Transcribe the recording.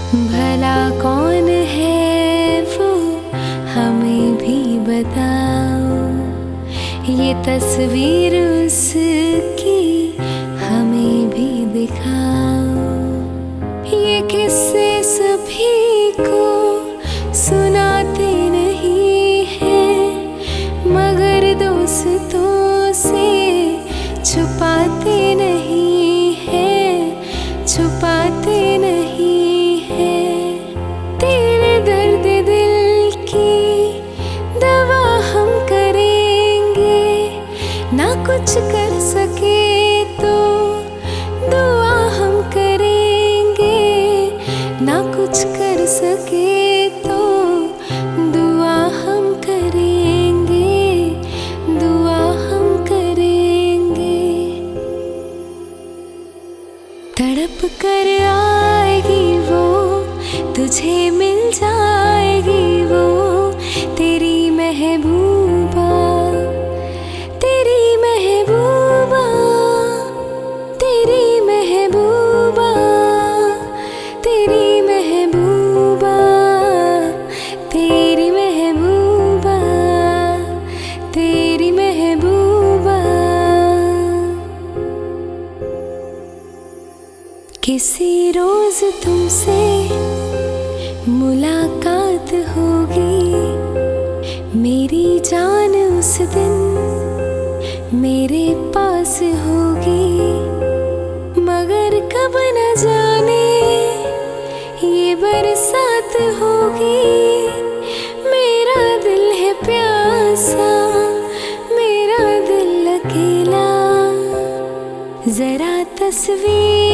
भला कौन है वो, हमें भी बताओ। ये तस्वीर उसकी हमें भी दिखाओ। ये किस्से सभी को सुनाते नहीं हैं, मगर दोस्तों से छुपाते नहीं हैं, छुपाते नहीं हैं। तेरे दर्द दिल की दवा हम करेंगे, ना कुछ कर सके तो दुआ हम करेंगे, ना कुछ कर सके तो दुआ हम करेंगे, दुआ हम करेंगे। तड़प कर आएगी वो, तुझे मिल जाएगी वो, तेरी महबूबा, तेरी महबूबा, तेरी महबूबा, तेरी महबूबा, तेरी महबूबा, तेरी महबूबा। किसी रोज तुमसे मुलाकात होगी, मेरी जान उस दिन मेरे पास होगी, मगर कब न जाने ये बरसात होगी। मेरा दिल है प्यासा, मेरा दिल अकेला, जरा तस्वीर